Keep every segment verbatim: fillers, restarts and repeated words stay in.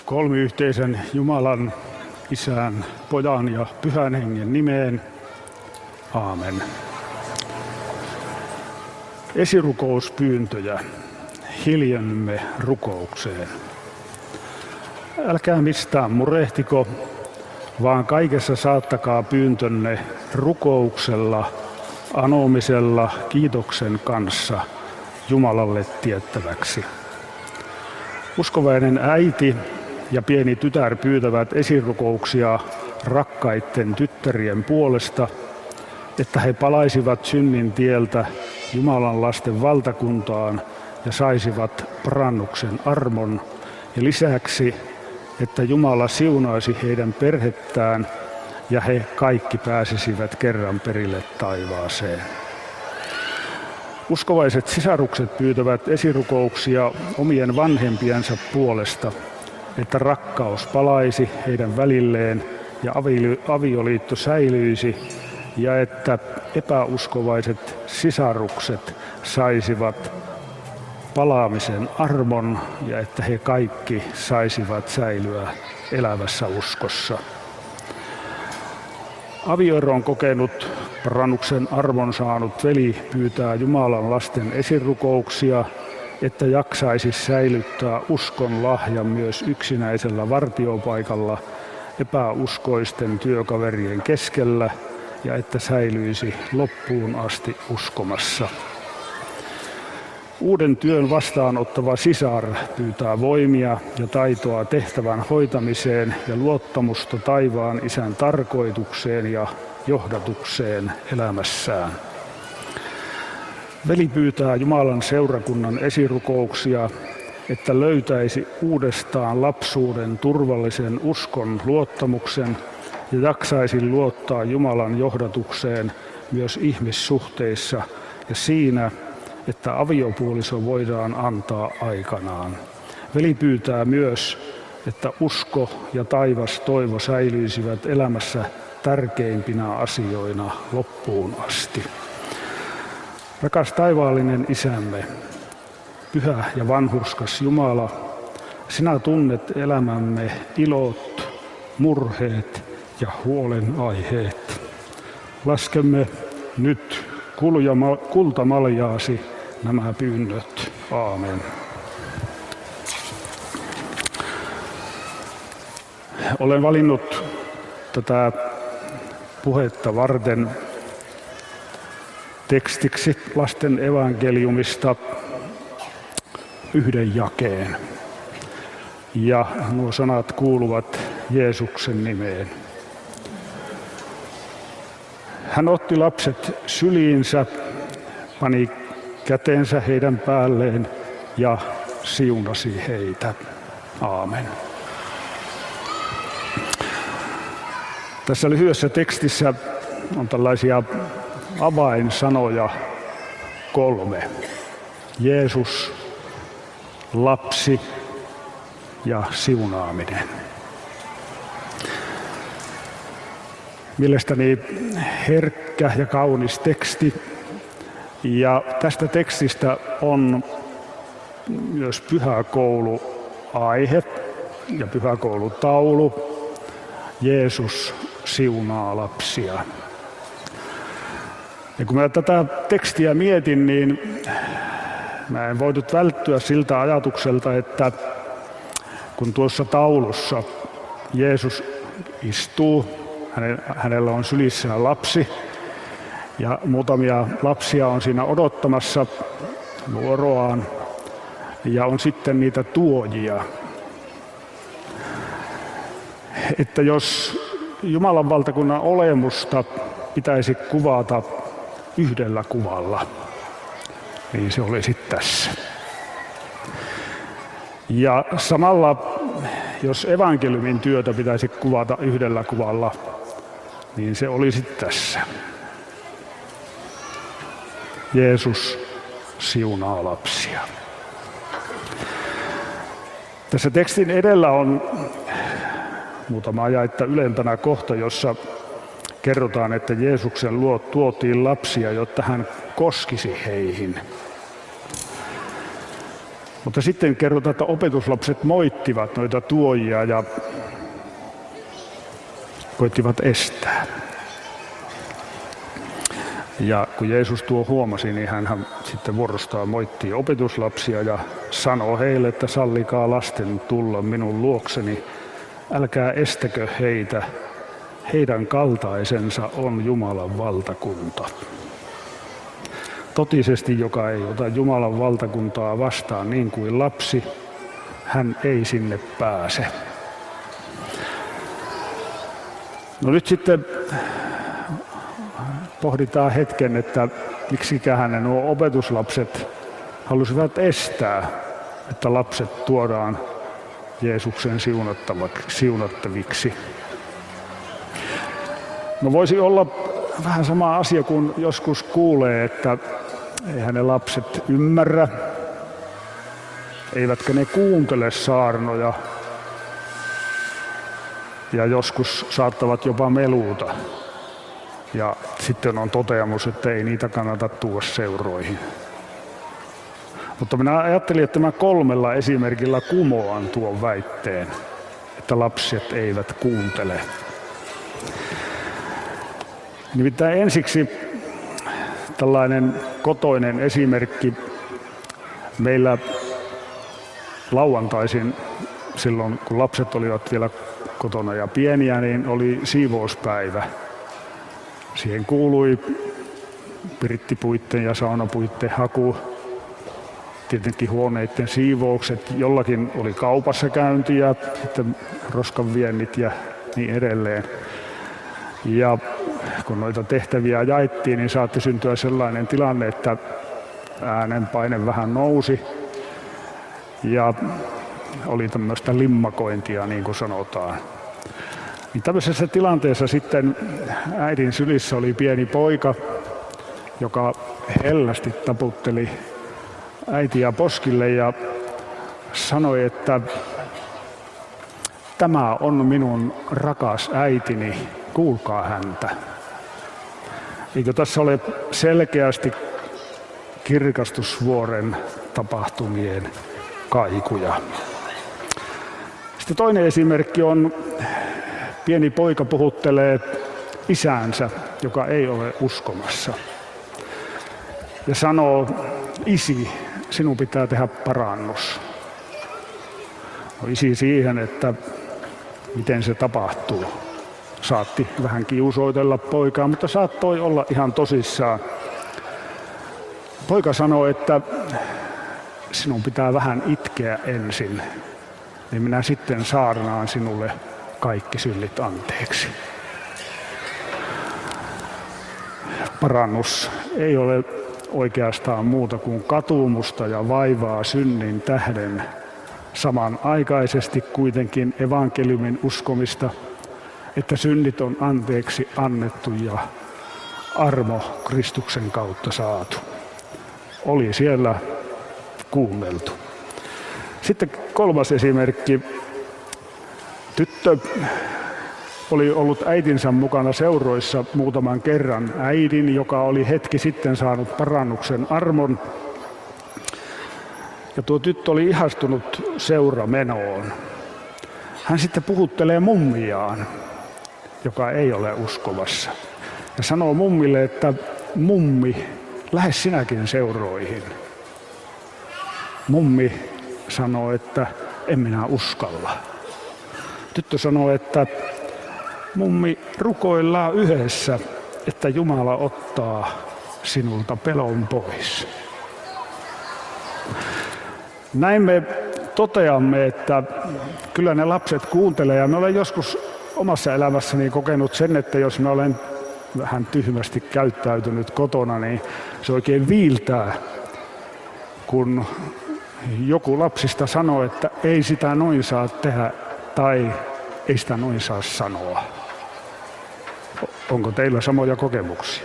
Kolmiyhteisen Jumalan, Isän, Pojan ja Pyhän Hengen nimeen. Aamen. Esirukouspyyntöjä. Hiljennymme rukoukseen. Älkää mistään murehtiko, vaan kaikessa saattakaa pyyntönne rukouksella, anomisella, kiitoksen kanssa Jumalalle tiettäväksi. Uskovainen äiti ja pieni tytär pyytävät esirukouksia rakkaitten tyttärien puolesta, että he palaisivat synnin tieltä Jumalan lasten valtakuntaan ja saisivat parannuksen armon, ja lisäksi, että Jumala siunaisi heidän perhettään ja he kaikki pääsisivät kerran perille taivaaseen. Uskovaiset sisarukset pyytävät esirukouksia omien vanhempiensa puolesta, että rakkaus palaisi heidän välilleen ja avioliitto säilyisi, ja että epäuskovaiset sisarukset saisivat palaamisen armon ja että he kaikki saisivat säilyä elävässä uskossa. Avioeron kokenut parannuksen armon saanut veli pyytää Jumalan lasten esirukouksia, että jaksaisi säilyttää uskon lahjan myös yksinäisellä vartiopaikalla epäuskoisten työkaverien keskellä ja että säilyisi loppuun asti uskomassa. Uuden työn vastaanottava sisar pyytää voimia ja taitoa tehtävän hoitamiseen ja luottamusta taivaan Isän tarkoitukseen ja johdatukseen elämässään. Veli pyytää Jumalan seurakunnan esirukouksia, että löytäisi uudestaan lapsuuden turvallisen uskon luottamuksen ja jaksaisi luottaa Jumalan johdatukseen myös ihmissuhteissa ja siinä, että aviopuoliso voidaan antaa aikanaan. Veli pyytää myös, että usko ja taivas toivo säilyisivät elämässä tärkeimpinä asioina loppuun asti. Rakas taivaallinen Isämme, pyhä ja vanhurskas Jumala, sinä tunnet elämämme ilot, murheet ja huolenaiheet. Laskemme nyt kultamaljaasi nämä pyynnöt. Aamen. Olen valinnut tätä puhetta varten tekstiksi lasten evankeliumista yhden jakeen. Ja nuo sanat kuuluvat Jeesuksen nimeen. Hän otti lapset syliinsä, pani kätensä heidän päälleen ja siunasi heitä. Aamen. Tässä lyhyessä tekstissä on tällaisia avainsanoja kolme. Jeesus, lapsi ja siunaaminen. Mielestäni herkkä ja kaunis teksti. Ja tästä tekstistä on myös pyhäkouluaihe ja pyhäkoulutaulu. Jeesus siunaa lapsia. Ja kun mä tätä tekstiä mietin, niin mä en voinut välttyä siltä ajatukselta, että kun tuossa taulussa Jeesus istuu, hänellä on sylissään lapsi ja muutamia lapsia on siinä odottamassa vuoroaan ja on sitten niitä tuojia. Että jos Jumalan valtakunnan olemusta pitäisi kuvata yhdellä kuvalla, niin se olisi tässä. Ja samalla, jos evankeliumin työtä pitäisi kuvata yhdellä kuvalla, niin se olisi tässä. Jeesus siunaa lapsia. Tässä tekstin edellä on muutama jaetta ylempänä kohta, jossa kerrotaan, että Jeesuksen luo tuotiin lapsia, jotta hän koskisi heihin. Mutta sitten kerrotaan, että opetuslapset moittivat noita tuojia ja koittivat estää. Ja kun Jeesus tuo huomasi, niin hän sitten vuorostaan moittii opetuslapsia ja sanoo heille, että sallikaa lasten tulla minun luokseni, älkää estäkö heitä, heidän kaltaisensa on Jumalan valtakunta. Totisesti, joka ei ota Jumalan valtakuntaa vastaan niin kuin lapsi, hän ei sinne pääse. No nyt sitten pohditaan hetken, että miksikähän nuo opetuslapset halusivat estää, että lapset tuodaan Jeesuksen siunattaviksi. No voisi olla vähän sama asia, kun joskus kuulee, että eihän ne lapset ymmärrä, eivätkä ne kuuntele saarnoja ja joskus saattavat jopa meluuta. Ja sitten on toteamus, että ei niitä kannata tuoda seuroihin. Mutta minä ajattelin, että mä kolmella esimerkillä kumoan tuon väitteen, että lapset eivät kuuntele. Nimittäin ensiksi tällainen kotoinen esimerkki. Meillä lauantaisin, silloin kun lapset olivat vielä kotona ja pieniä, niin oli siivouspäivä. Siihen kuului pirittipuitten ja saunapuitten haku, tietenkin huoneiden siivoukset, jollakin oli kaupassa käynti ja sitten roskan viennit ja niin edelleen. Ja kun noita tehtäviä jaettiin, niin saatti syntyä sellainen tilanne, että äänenpaine vähän nousi ja oli tämmöistä limmakointia, niin kuin sanotaan. Niin tämmöisessä tilanteessa sitten äidin sylissä oli pieni poika, joka hellästi taputteli äitiä poskille ja sanoi, että tämä on minun rakas äitini, kuulkaa häntä. Eikö tässä ole selkeästi kirkastusvuoren tapahtumien kaikuja? Sitten toinen esimerkki on, pieni poika puhuttelee isäänsä, joka ei ole uskomassa. Ja sanoo, isi, sinun pitää tehdä parannus. No isi siihen, että miten se tapahtuu. Saatti vähän kiusoitella poikaa, mutta saattoi olla ihan tosissaan. Poika sanoi, että sinun pitää vähän itkeä ensin, niin minä sitten saarnaan sinulle kaikki synnit anteeksi. Parannus ei ole oikeastaan muuta kuin katumusta ja vaivaa synnin tähden, samanaikaisesti kuitenkin evankeliumin uskomista, että synnit on anteeksi annettu ja armo Kristuksen kautta saatu. Oli siellä kuunneltu. Sitten kolmas esimerkki. Tyttö oli ollut äitinsä mukana seuroissa muutaman kerran. Äidin, joka oli hetki sitten saanut parannuksen armon. Ja tuo tyttö oli ihastunut seuramenoon. Hän sitten puhuttelee mummiaan, joka ei ole uskovassa. Ja sanoo mummille, että mummi, lähde sinäkin seuroihin. Mummi sanoo, että en minä uskalla. Tyttö sanoo, että mummi, rukoillaan yhdessä, että Jumala ottaa sinulta pelon pois. Näin me toteamme, että kyllä ne lapset kuuntelee, ja mä olen joskus omassa elämässäni kokenut sen, että jos mä olen vähän tyhmästi käyttäytynyt kotona, niin se oikein viiltää, kun joku lapsista sanoo, että ei sitä noin saa tehdä tai ei sitä noin saa sanoa. Onko teillä samoja kokemuksia?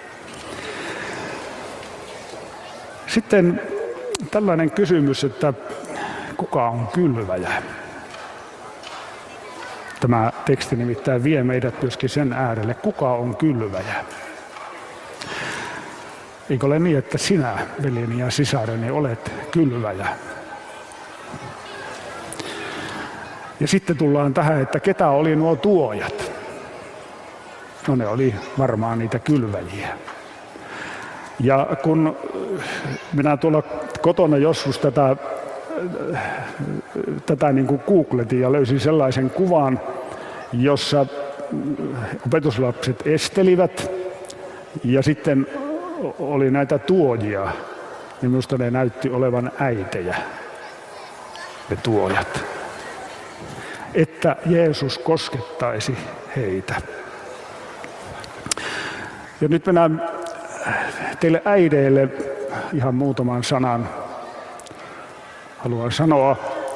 Sitten tällainen kysymys, että kuka on kylväjä? Tämä teksti nimittäin vie meidät myöskin sen äärelle, kuka on kylväjä. Eikö ole niin, että sinä, veljeni ja sisareni, olet kylväjä? Ja sitten tullaan tähän, että ketä oli nuo tuojat. No ne oli varmaan niitä kylväjiä. Ja kun minä tuolla kotona joskus tätä, tätä niin kuin googletin ja löysin sellaisen kuvan, jossa opetuslapset estelivät ja sitten oli näitä tuojia, niin minusta ne näytti olevan äitejä, ne tuojat. Että Jeesus koskettaisi heitä. Ja nyt minä teille äideille ihan muutaman sanan haluan sanoa.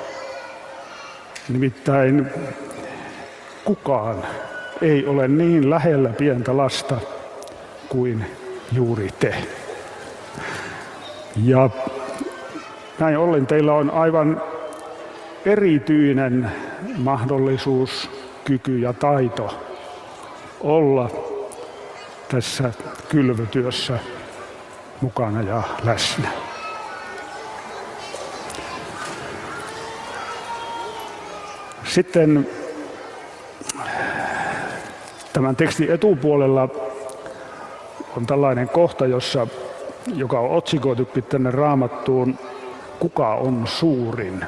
Nimittäin kukaan ei ole niin lähellä pientä lasta kuin juuri te. Ja näin ollen teillä on aivan erityinen mahdollisuus, kyky ja taito olla tässä kylvötyössä mukana ja läsnä. Sitten tämän tekstin etupuolella on tällainen kohta, jossa, joka on otsikoitukin tänne Raamattuun, kuka on suurin.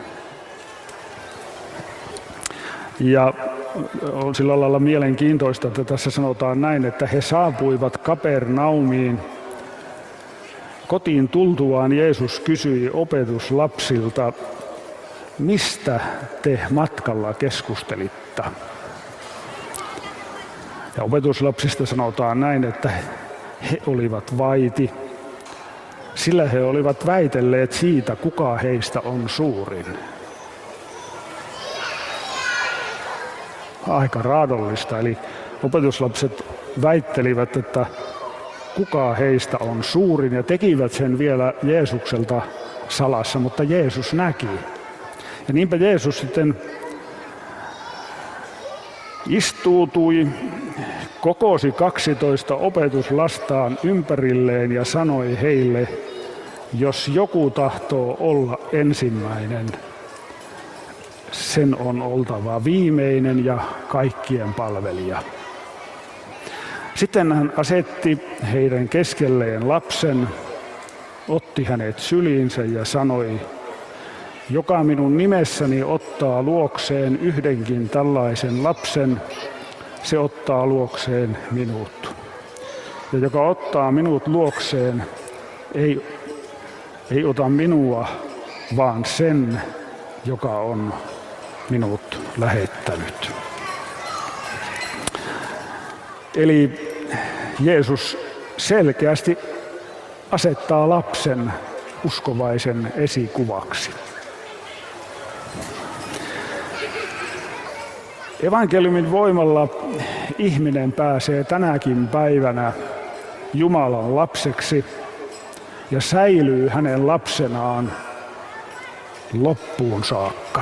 Ja on sillä lailla mielenkiintoista, että tässä sanotaan näin, että he saapuivat Kapernaumiin. Kotiin tultuaan Jeesus kysyi opetuslapsilta, mistä te matkalla keskustelitte? Ja opetuslapsista sanotaan näin, että he olivat vaiti, sillä he olivat väitelleet siitä, kuka heistä on suurin. Aika raadollista, eli opetuslapset väittelivät, että kuka heistä on suurin, ja tekivät sen vielä Jeesukselta salassa, mutta Jeesus näki. Ja niinpä Jeesus sitten istuutui, kokosi kaksitoista opetuslastaan ympärilleen ja sanoi heille, jos joku tahtoo olla ensimmäinen, sen on oltava viimeinen ja kaikkien palvelija. Sitten hän asetti heidän keskelleen lapsen, otti hänet syliinsä ja sanoi, joka minun nimessäni ottaa luokseen yhdenkin tällaisen lapsen, se ottaa luokseen minut. Ja joka ottaa minut luokseen, ei, ei ota minua, vaan sen, joka on minut lähettänyt. Eli Jeesus selkeästi asettaa lapsen uskovaisen esikuvaksi. Evankeliumin voimalla ihminen pääsee tänäkin päivänä Jumalan lapseksi ja säilyy hänen lapsenaan loppuun saakka.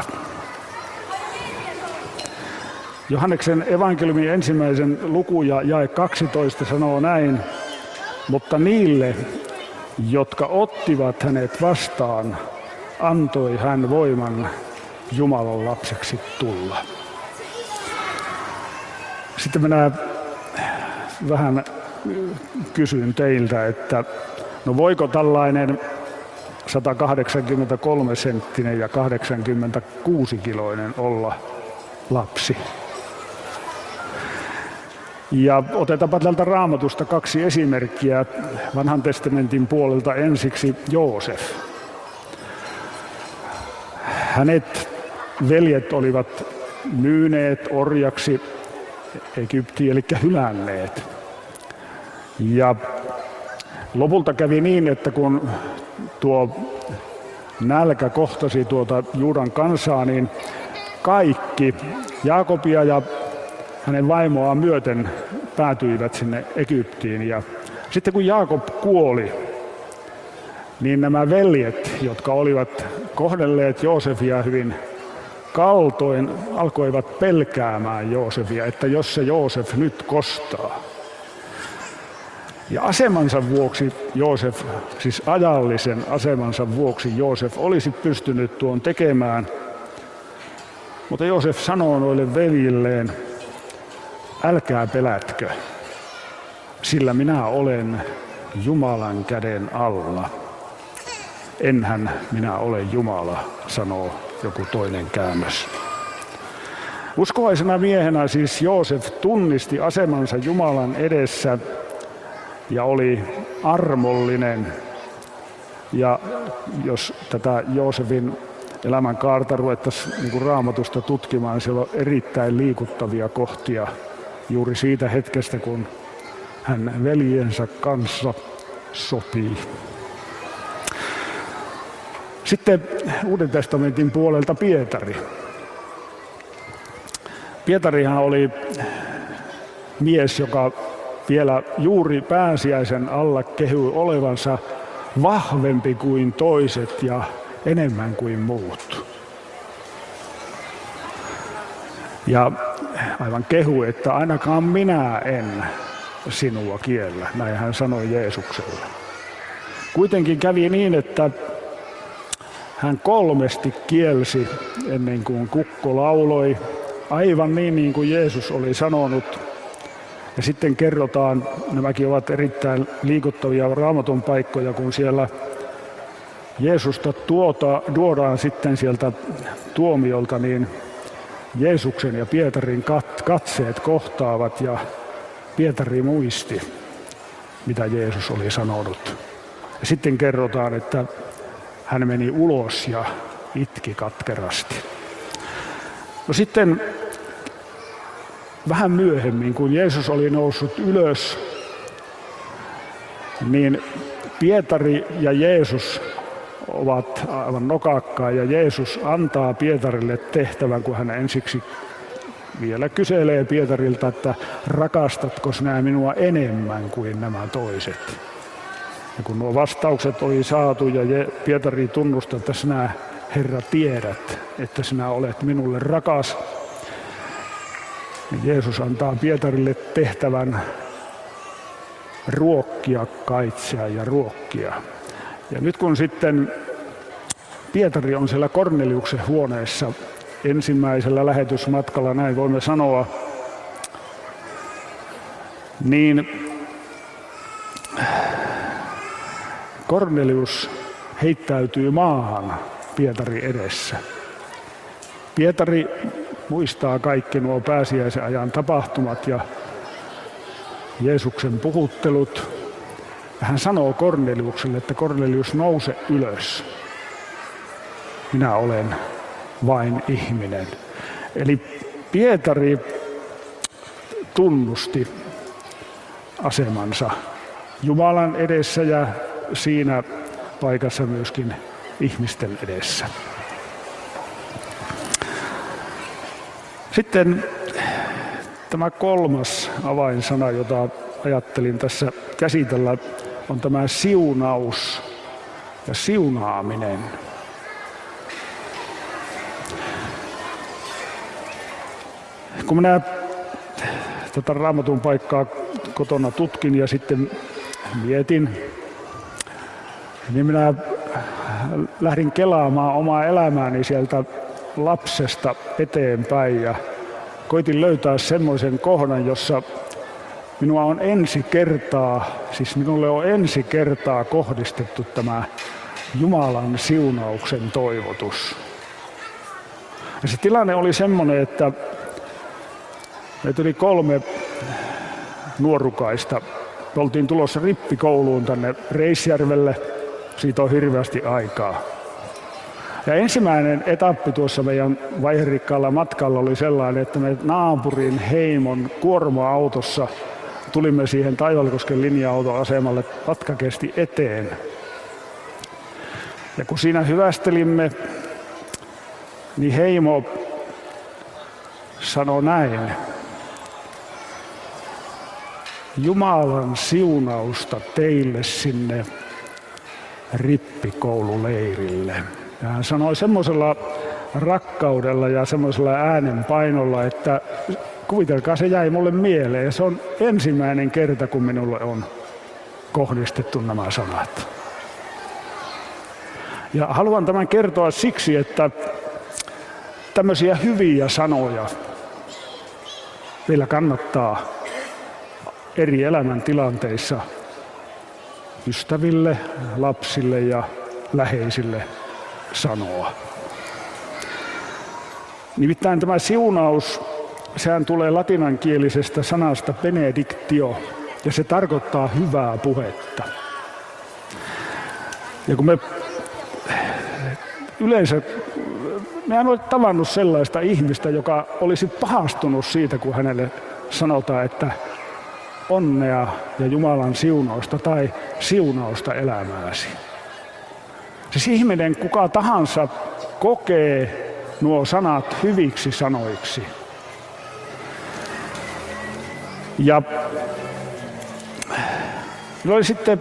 Johanneksen evankeliumin ensimmäisen luku ja jae kaksitoista sanoo näin, mutta niille, jotka ottivat hänet vastaan, antoi hän voiman Jumalan lapseksi tulla. Sitten minä vähän kysyn teiltä, että no voiko tällainen sata kahdeksankymmentäkolme senttinen ja kahdeksankymmentäkuusi kiloinen olla lapsi? Ja otetaanpa tältä Raamatusta kaksi esimerkkiä Vanhan testamentin puolelta. Ensiksi Joosef. Hänet veljet olivat myyneet orjaksi Egyptiin, eli hylänneet. Ja lopulta kävi niin, että kun tuo nälkä kohtasi tuota Juudan kansaa, niin kaikki Jaakobia ja hänen vaimoaan myöten päätyivät sinne Egyptiin. Ja sitten kun Jaakob kuoli, niin nämä veljet, jotka olivat kohdelleet Joosefia hyvin kaltoin, alkoivat pelkäämään Joosefia, että jos se Joosef nyt kostaa. Ja asemansa vuoksi Joosef, siis ajallisen asemansa vuoksi Joosef olisi pystynyt tuon tekemään, Mutta Joosef sanoo noille veljilleen, älkää pelätkö, sillä minä olen Jumalan käden alla. Enhän minä ole Jumala, sanoo joku toinen käännös. Uskovaisena miehenä siis Joosef tunnisti asemansa Jumalan edessä ja oli armollinen. Ja jos tätä Joosefin elämänkaarta ruvettaisiin niin kuin Raamatusta tutkimaan, siellä on erittäin liikuttavia kohtia juuri siitä hetkestä, kun hän veljensä kanssa sopii. Sitten Uuden testamentin puolelta Pietari. Pietarihan oli mies, joka vielä juuri pääsiäisen alla kehui olevansa vahvempi kuin toiset ja enemmän kuin muut. Ja aivan kehu, että ainakaan minä en sinua kiellä, näin hän sanoi Jeesukselle. Kuitenkin kävi niin, että hän kolmesti kielsi ennen kuin kukko lauloi, aivan niin, niin kuin Jeesus oli sanonut. Ja sitten kerrotaan, nämäkin ovat erittäin liikuttavia Raamatun paikkoja, kun siellä Jeesusta tuota, tuodaan sitten sieltä tuomiolta, niin Jeesuksen ja Pietarin kat, katseet kohtaavat ja Pietari muisti, mitä Jeesus oli sanonut. Ja sitten kerrotaan, että hän meni ulos ja itki katkerasti. No sitten vähän myöhemmin, kun Jeesus oli noussut ylös, niin Pietari ja Jeesus ovat aivan nokakkaa ja Jeesus antaa Pietarille tehtävän, kun hän ensiksi vielä kyselee Pietarilta, että rakastatko sinä minua enemmän kuin nämä toiset. Ja kun nuo vastaukset oli saatu ja Pietari tunnustaa, että sinä Herra tiedät, että sinä olet minulle rakas, niin Jeesus antaa Pietarille tehtävän ruokkia, kaitsea ja ruokkia. Ja nyt kun sitten Pietari on siellä Korneliuksen huoneessa ensimmäisellä lähetysmatkalla, näin voimme sanoa, niin Kornelius heittäytyy maahan Pietari edessä. Pietari muistaa kaikki nuo pääsiäisen ajan tapahtumat ja Jeesuksen puhuttelut. Hän sanoo Korneliukselle, että Kornelius, nouse ylös. Minä olen vain ihminen. Eli Pietari tunnusti asemansa Jumalan edessä ja siinä paikassa myöskin ihmisten edessä. Sitten tämä kolmas avainsana, jota ajattelin tässä käsitellä, on tämä siunaus ja siunaaminen. Kun minä tätä Raamatun paikkaa kotona tutkin ja sitten mietin, niin minä lähdin kelaamaan omaa elämääni sieltä lapsesta eteenpäin ja koitin löytää semmoisen kohdan, jossa minua on ensi kertaa, siis minulle on ensi kertaa kohdistettu tämä Jumalan siunauksen toivotus. Ja se tilanne oli semmoinen, että meitä oli kolme nuorukaista. Me oltiin tulossa rippikouluun tänne Reisjärvelle, siitä on hirveästi aikaa. Ja ensimmäinen etappi tuossa meidän vaiherikkaalla matkalla oli sellainen, että me naapurin heimon kuorma-autossa tulimme siihen Taivalkosken linja-autoasemalle, matka kesti eteen. Ja kun siinä hyvästelimme, niin heimo sanoi näin: Jumalan siunausta teille sinne rippikoululeirille. Ja hän sanoi semmoisella rakkaudella ja semmoisella äänenpainolla, että kuvitelkaa, se jäi mulle mieleen. Se on ensimmäinen kerta, kun minulle on kohdistettu nämä sanat. Ja haluan tämän kertoa siksi, että tämmöisiä hyviä sanoja meillä kannattaa eri elämäntilanteissa ystäville, lapsille ja läheisille sanoa. Nimittäin tämä siunaus, sehän tulee latinankielisestä sanasta benedictio, ja se tarkoittaa hyvää puhetta. Ja kun me yleensä, me en ole tavannut sellaista ihmistä, joka olisi pahastunut siitä, kun hänelle sanotaan, että onnea ja Jumalan siunausta tai siunausta elämääsi. Siis ihminen, kuka tahansa, kokee nuo sanat hyviksi sanoiksi. Ja oli sitten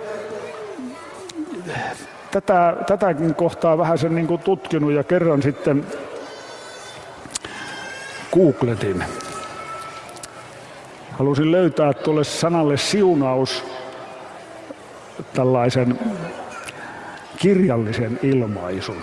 tätä, tätäkin kohtaa vähän sen niin kuin tutkinut ja kerran sitten googletin. Halusin löytää tuolle sanalle siunaus tällaisen kirjallisen ilmaisun.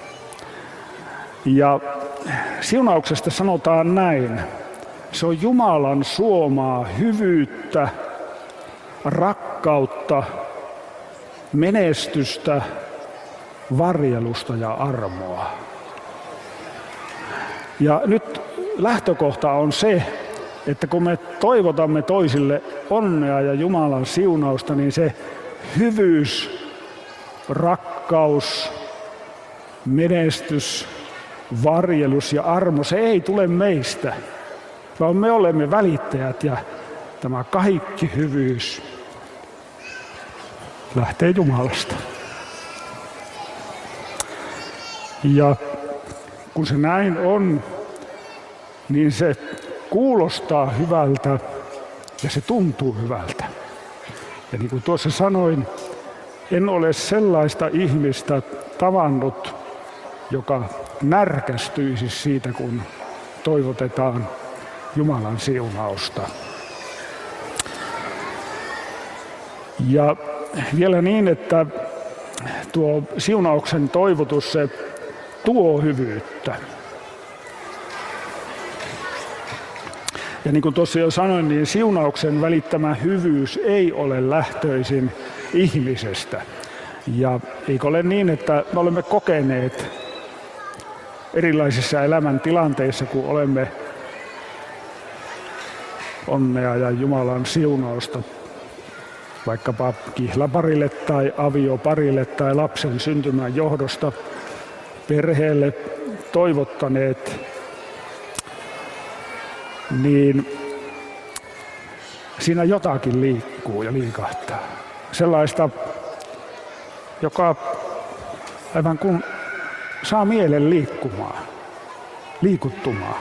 Ja siunauksesta sanotaan näin. Se on Jumalan suomaa hyvyyttä, rakkautta, menestystä, varjelusta ja armoa. Ja nyt lähtökohta on se, että kun me toivotamme toisille onnea ja Jumalan siunausta, niin se hyvyys, rakkaus, menestys, varjelus ja armo, se ei tule meistä, vaan me olemme välittäjät ja tämä kaikki hyvyys lähtee Jumalasta. Ja kun se näin on, niin se kuulostaa hyvältä ja se tuntuu hyvältä. Ja niin kuin tuossa sanoin, en ole sellaista ihmistä tavannut, joka närkästyisi siitä, kun toivotetaan Jumalan siunausta. Ja vielä niin, että tuo siunauksen toivotus, se tuo hyvyyttä. Ja niin kuin tuossa jo sanoin, niin siunauksen välittämä hyvyys ei ole lähtöisin ihmisestä. Ja eikö ole niin, että me olemme kokeneet erilaisissa elämäntilanteissa, kun olemme onnea ja Jumalan siunausta vaikkapa kihlaparille tai avioparille tai lapsen syntymän johdosta perheelle toivottaneet, niin siinä jotakin liikkuu ja liikahtaa. Sellaista, joka aivan kun saa mielen liikkumaan, liikuttumaan.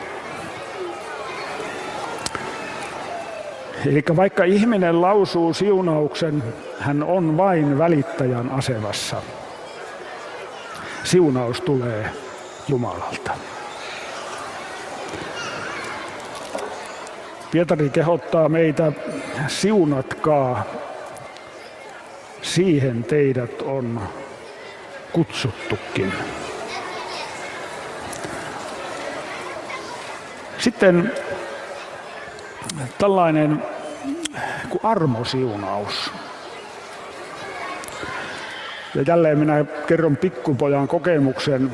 Eli vaikka ihminen lausuu siunauksen, hän on vain välittäjän asemassa. Siunaus tulee Jumalalta. Pietari kehottaa meitä, siunatkaa, siihen teidät on kutsuttukin. Sitten tällainen kuin armosiunaus. Ja jälleen minä kerron pikkupojan kokemuksen.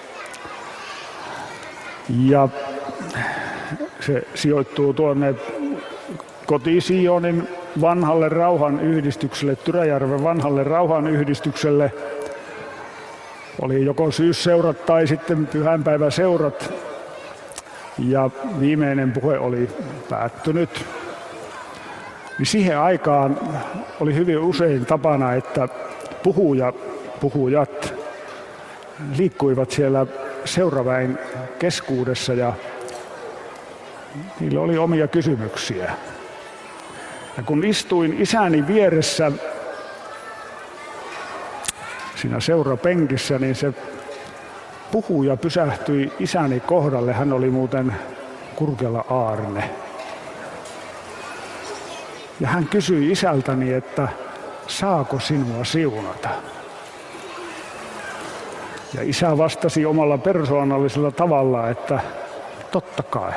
Ja se sijoittuu tuonne koti-Sionin vanhalle rauhanyhdistykselle, Tyräjärven vanhalle rauhanyhdistykselle. Oli joko syysseurat tai sitten pyhänpäiväseurat. Ja viimeinen puhe oli päättynyt. Niin siihen aikaan oli hyvin usein tapana, että puhuja, puhujat liikkuivat siellä seuraväen keskuudessa ja niillä oli omia kysymyksiä. Ja kun istuin isäni vieressä siinä seurapenkissä, niin se puhuja pysähtyi isäni kohdalle. Hän oli muuten Kurkela Aarne. Ja hän kysyi isältäni, että saako sinua siunata? Ja isä vastasi omalla persoonallisella tavalla, että totta kai.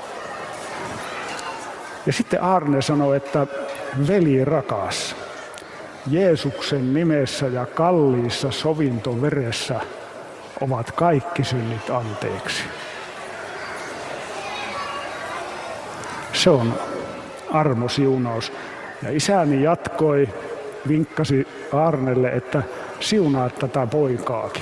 Ja sitten Aarne sanoi, että veli rakas, Jeesuksen nimessä ja kalliissa sovintoveressä ovat kaikki synnit anteeksi. Se on armosiunaus. Ja isäni jatkoi, vinkkasi Aarnelle, että siunaa tätä poikaakin.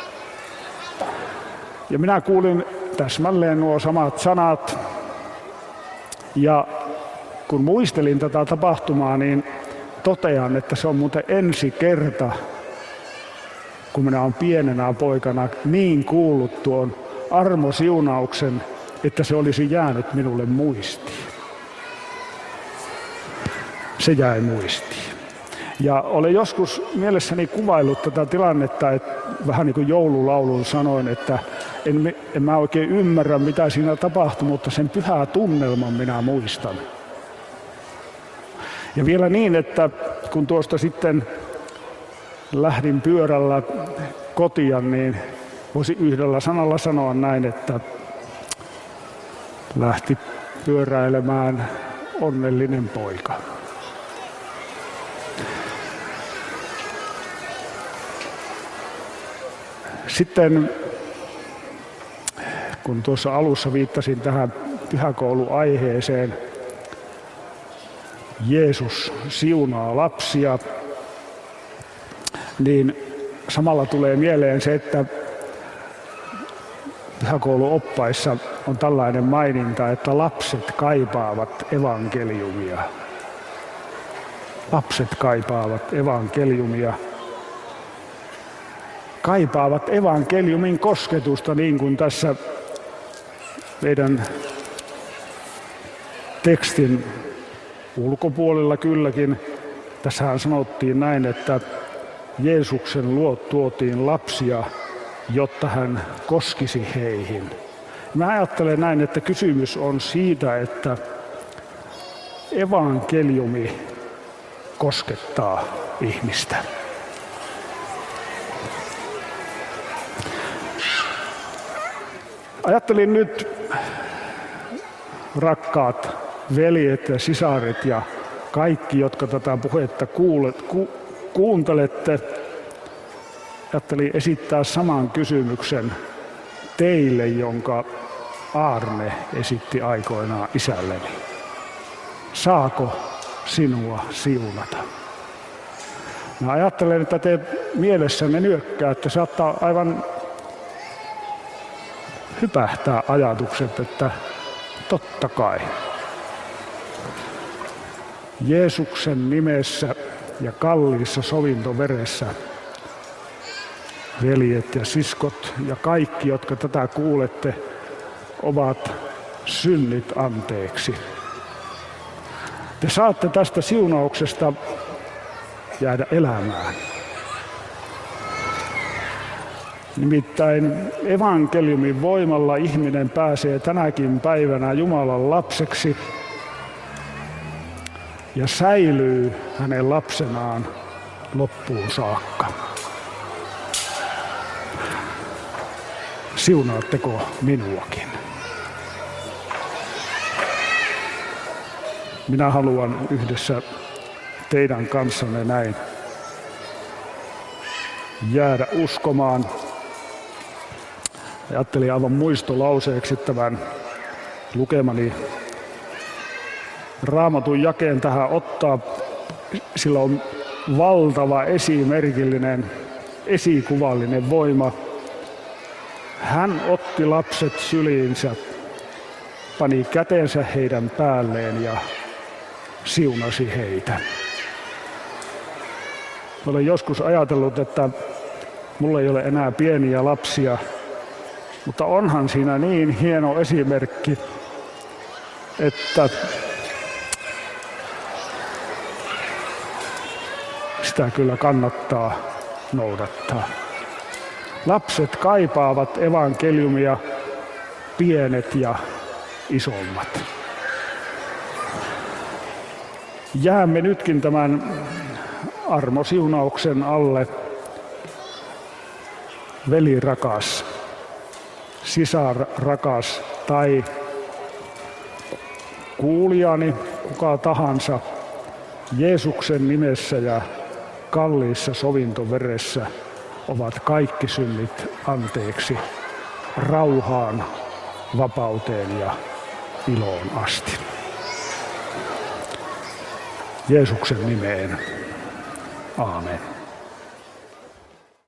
Ja minä kuulin täsmälleen nuo samat sanat. Ja kun muistelin tätä tapahtumaa, niin totean, että se on muuten ensi kerta, kun minä olen pienenä poikana niin kuullut tuon armosiunauksen, että se olisi jäänyt minulle muistiin. Se jäi muistiin. Ja olen joskus mielessäni kuvaillut tätä tilannetta, että vähän niin kuin joululaulun sanoin, että en, en mä oikein ymmärrä, mitä siinä tapahtui, mutta sen pyhää tunnelman minä muistan. Ja vielä niin, että kun tuosta sitten lähdin pyörällä kotia, niin voisi yhdellä sanalla sanoa näin, että lähti pyöräilemään onnellinen poika. Sitten kun tuossa alussa viittasin tähän pyhäkouluaiheeseen, Jeesus siunaa lapsia, niin samalla tulee mieleen se, että pyhäkouluoppaissa on tällainen maininta, että lapset kaipaavat evankeliumia. Lapset kaipaavat evankeliumia. Kaipaavat evankeliumin kosketusta, niin kuin tässä meidän tekstin ulkopuolella kylläkin. Tässähän sanottiin näin, että Jeesuksen luo tuotiin lapsia, jotta hän koskisi heihin. Mä ajattelen näin, että kysymys on siitä, että evankeliumi koskettaa ihmistä. Ajattelin nyt, rakkaat veljet ja sisaret ja kaikki, jotka tätä puhetta kuulet, ku, kuuntelette, ajattelin esittää saman kysymyksen teille, jonka Aarne esitti aikoinaan isälleni. Saako sinua siunata? Mä ajattelen, että te mielessänne nyökkäätte, saattaa aivan hypähtää ajatukset, että totta kai. Jeesuksen nimessä ja kalliissa sovintoveressä, veljet ja siskot ja kaikki, jotka tätä kuulette, ovat synnit anteeksi. Te saatte tästä siunauksesta jäädä elämään. Nimittäin evankeliumin voimalla ihminen pääsee tänäkin päivänä Jumalan lapseksi ja säilyy hänen lapsenaan loppuun saakka. Siunaatteko minuakin? Minä haluan yhdessä teidän kanssanne näin jäädä uskomaan. Ajattelin aivan muistolauseeksi tämän lukemani Raamatun jakeen tähän ottaa. Sillä on valtava esimerkillinen, esikuvallinen voima. Hän otti lapset syliinsä, pani kätensä heidän päälleen ja siunasi heitä. Olen joskus ajatellut, että mulla ei ole enää pieniä lapsia, mutta onhan siinä niin hieno esimerkki, että sitä kyllä kannattaa noudattaa. Lapset kaipaavat evankeliumia, pienet ja isommat. Jäämme nytkin tämän armosiunauksen alle veli rakas, sisar rakas tai kuulijani, kuka tahansa, Jeesuksen nimessä ja kalliissa sovintoveressä ovat kaikki synnit anteeksi rauhaan, vapauteen ja iloon asti. Jeesuksen nimeen. Aamen.